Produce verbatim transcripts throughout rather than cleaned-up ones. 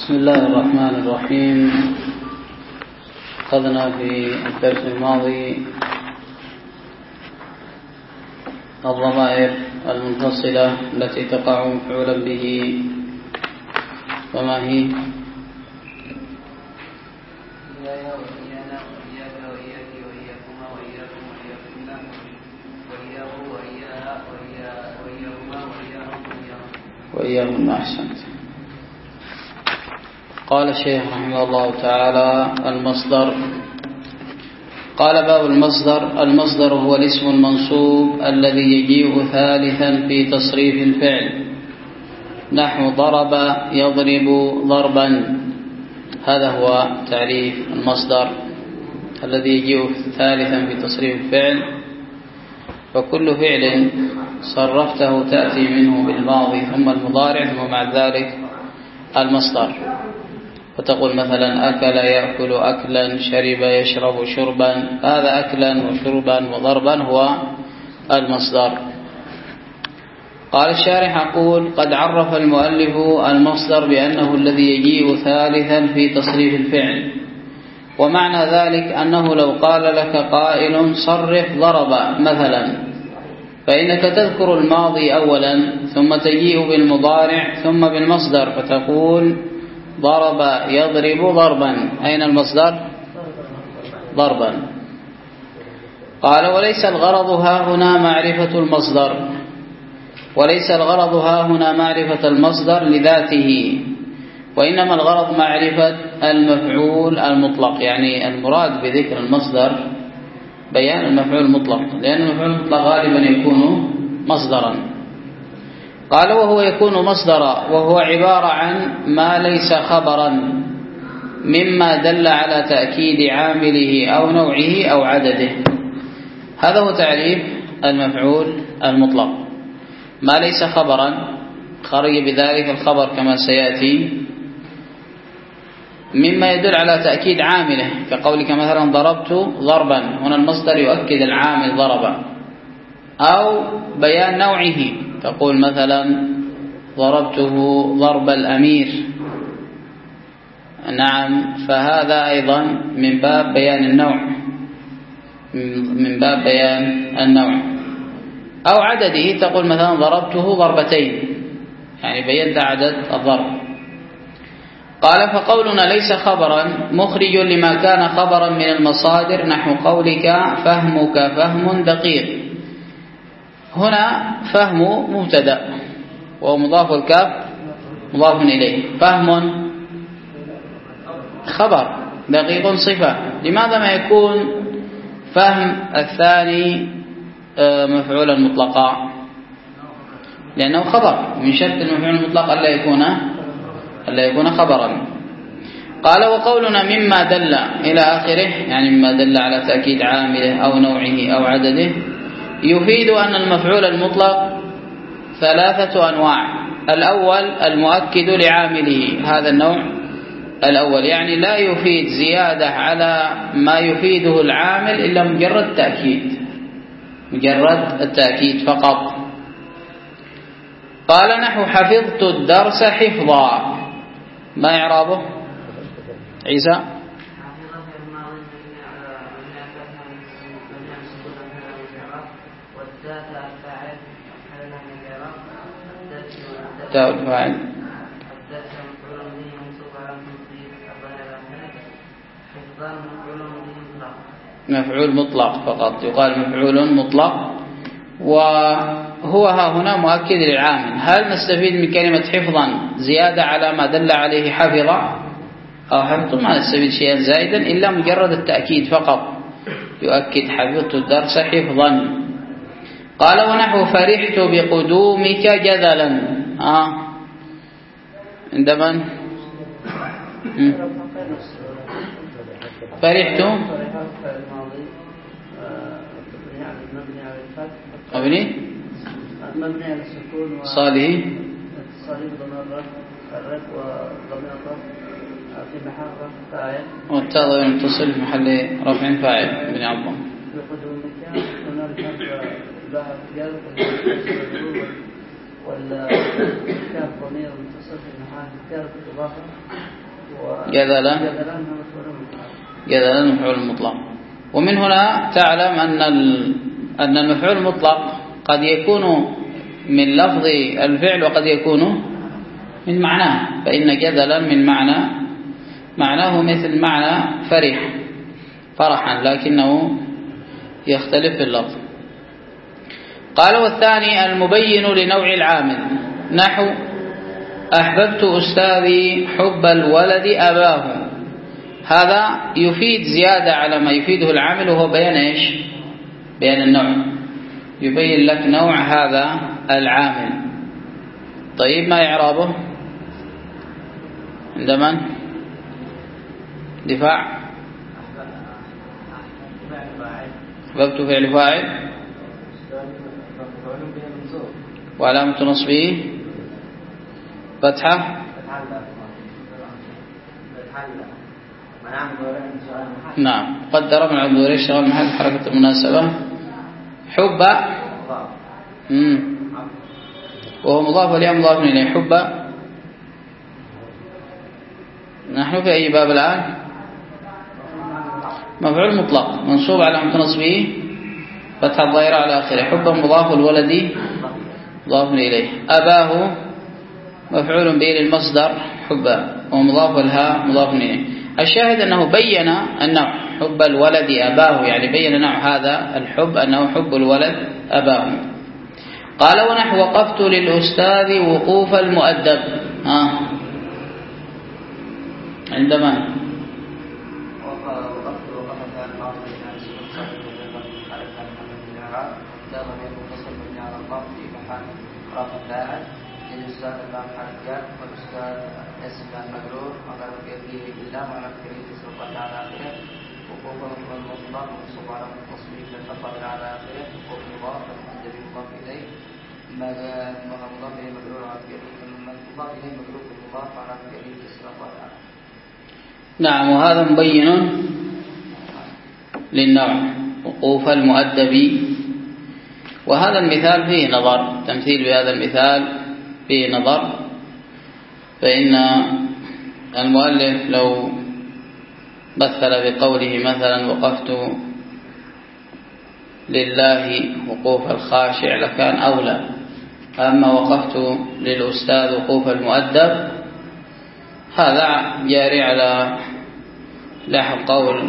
بسم الله الرحمن الرحيم. أخذنا في الدرس الماضي الضمائر المنفصلة التي تقع مفعولا به، وما هي؟ وإياهم. أحسنت. قال الشيخ رحمه الله تعالى: المصدر. قال: باب المصدر. المصدر هو الاسم المنصوب الذي يجيء ثالثا في تصريف الفعل، نحو ضرب يضرب ضربا. هذا هو تعريف المصدر الذي يجيء ثالثا في تصريف الفعل. فكل فعل صرفته تأتي منه بالماضي ثم المضارع ثم مع ذلك المصدر. فتقول مثلا: أكل يأكل أكلا، شرب يشرب شربا. هذا أكلا وشربا وضربا هو المصدر. قال الشارح: أقول: قد عرف المؤلف المصدر بأنه الذي يجيء ثالثا في تصريف الفعل، ومعنى ذلك أنه لو قال لك قائل: صرف ضرب مثلا، فإنك تذكر الماضي أولا ثم تجيء بالمضارع ثم بالمصدر، فتقول: ضرب يضرب ضربا. أين المصدر؟ ضربا. قال: وليس الغرض ها هنا معرفة المصدر، وليس الغرض ها هنا معرفة المصدر لذاته، وإنما الغرض معرفة المفعول المطلق. يعني المراد بذكر المصدر بيان المفعول المطلق، لأن المفعول المطلق غالبا يكون مصدرا. قال: وهو يكون مصدرا وهو عبارة عن ما ليس خبرا مما دل على تأكيد عامله أو نوعه أو عدده. هذا هو تعريف المفعول المطلق: ما ليس خبرا، خرج بذلك الخبر كما سيأتي، مما يدل على تأكيد عامله، كقولك مثلا: ضربت ضربا. هنا المصدر يؤكد العامل ضربا. أو بيان نوعه، تقول مثلا: ضربته ضرب الأمير. نعم، فهذا أيضا من باب بيان النوع، من باب بيان النوع. أو عدده، تقول مثلا: ضربته ضربتين، يعني بينت عدد الضرب. قال: فقولنا ليس خبرا مخرج لما كان خبرا من المصادر، نحو قولك: فهمك فهم دقيق. هنا فهم مبتدأ ومضاف الكاف مضاف إليه، فهم خبر، دقيق صفة. لماذا ما يكون فهم الثاني مفعولا مطلقا؟ لأنه خبر، من شرط المفعول المطلق ألا يكون ألا يكون خبرا. قال: وقولنا مما دل إلى آخره، يعني مما دل على تأكيد عامله أو نوعه أو عدده، يفيد أن المفعول المطلق ثلاثة أنواع. الأول المؤكد لعامله، هذا النوع الأول، يعني لا يفيد زيادة على ما يفيده العامل إلا مجرد تأكيد، مجرد التأكيد فقط. قال: نحو حفظت الدرس حفظا. ما إعرابه؟ عيسى؟ تاء الفاعل مفعول مطلق فقط، يقال مفعول مطلق، وهو ها هنا مؤكد للعامل. هل نستفيد من كلمة حفظا زيادة على ما دل عليه حفظ أو حفظ؟ ما نستفيد شيئا زائدا إلا مجرد التأكيد فقط، يؤكد حفظت الدرس حفظا. قال: ونحو فرحت بقدومك جذلا. آه. عندما فرحت مبني مبني على السكون صالح صالح ضمير الرفع وضمير الرفع في محل رفع فاعل، والتاء ضمير متصل في محل رفع فاعل ابن عظم. بقدومك ضمير الرفع ظهر جاز ولا كان ضمير متصل بمحل كانت إضافة جذلا جذلا مفعول مطلق. ومن هنا تعلم أن أن المفعول المطلق قد يكون من لفظ الفعل وقد يكون من معناه، فإن جذلا من معنى معناه مثل معنى فرح فرحا لكنه يختلف في اللفظ. قال والثاني المبين لنوع العامل، نحو أحببت أستاذي حب الولد أباه، هذا يفيد زيادة على ما يفيده العامل وهو بيان إيش؟ بيان النوع، يبين لك نوع هذا العامل. طيب ما إعرابه عند من؟ دفاع أحببت فعل فاعل وعلامة نصبه فتحة. نعم قدر من عبد اشتغل محل حركة المناسبة. حب مم. وهو مضاف وليه مضاف إليه. حب نحن في أي باب الآن؟ مفعول مطلق منصوب على نصبه فتح الظاهرة على آخره. حب مضاف الولد مضاف إليه. أباه مفعول به للمصدر حب ومضاف الها مضاف إليه. الشاهد أنه بين النوع حب الولد أباه، يعني بين نوع هذا الحب أنه حب الولد أباه. قال ونحو وقفت للأستاذ وقوف المؤدب. ها عندما الأستاذ اللام حركات والأستاذ اسم المجرور وغير كيفية بالله وعلى كيفية الصفات على آخره. وقوفه المطلق منصوب على التصوير للخفض على آخره. وقوف مضاف المصدر مضاف إليه مضاف إليه مجرور على كيفية مضاف إليه مجرور مضاف على كيفية الصفات على آخره. نعم وهذا مبين للنوع وقوف المؤدب. وهذا المثال فيه نظر، تمثيل بهذا المثال فيه نظر، فإن المؤلف لو مثل بقوله مثلا وقفت لله وقوف الخاشع لكان أولى. أما وقفت للأستاذ وقوف المؤدب هذا جاري على لاحظ قول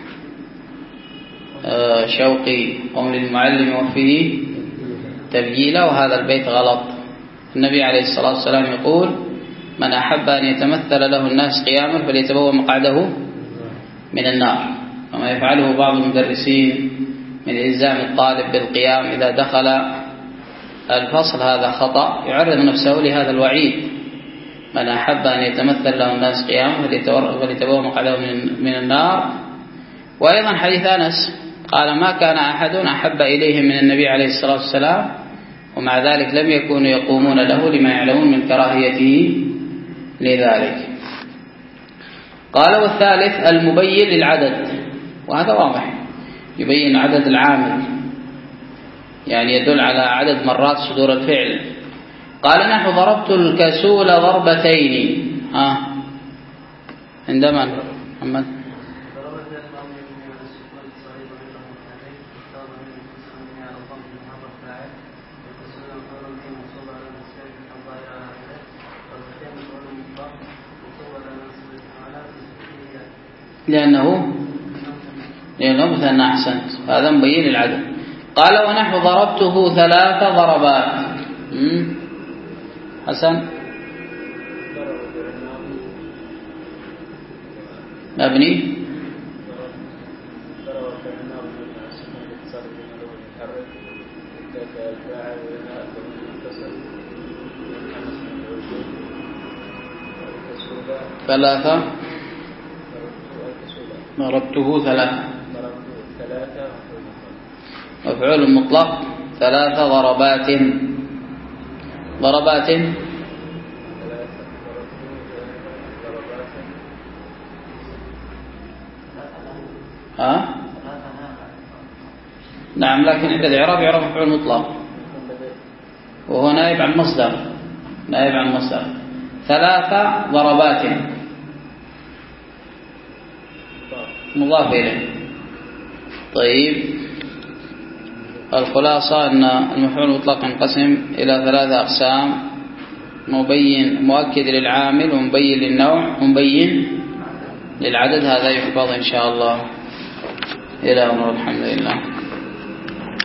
شوقي قول المعلم وفيه تبجيلا، وهذا البيت غلط. النبي عليه الصلاة والسلام يقول من أحب أن يتمثل له الناس قياما فليتبوأ مقعده من النار. وما يفعله بعض المدرسين من إلزام الطالب بالقيام إذا دخل الفصل هذا خطأ، يعرض نفسه لهذا الوعيد. من أحب أن يتمثل له الناس قياما فليتبوأ مقعده من النار. وأيضا حديث أنس قال ما كان أحد أحب إليه من النبي عليه الصلاة والسلام ومع ذلك لم يكونوا يقومون له لما يعلمون من كراهيته لذلك. قال والثالث المبين للعدد، وهذا واضح يبين عدد العامل، يعني يدل على عدد مرات صدور الفعل. قال نحو ضربت الكسول ضربتين. ها عندما محمد لأنه لأنه مثنى. أحسنت، هذا مبين العدد. قال ونحو ضربته ثلاث ضربات. حسن مبني ثلاثة ضربته ثلاثة مفعول مطلق ثلاث ضربات ضربات ها نعم، لكن عند الإعراب يعرف مفعول مطلق وهو نائب عن مصدر، نائب عن مصدر. ثلاث ضربات مضاف إليه. طيب الخلاصة أن المفعول المطلق ينقسم إلى ثلاثة أقسام: مبين مؤكد للعامل، ومبين للنوع، ومبين للعدد. هذا يحفظ إن شاء الله. إلى هنا والحمد لله.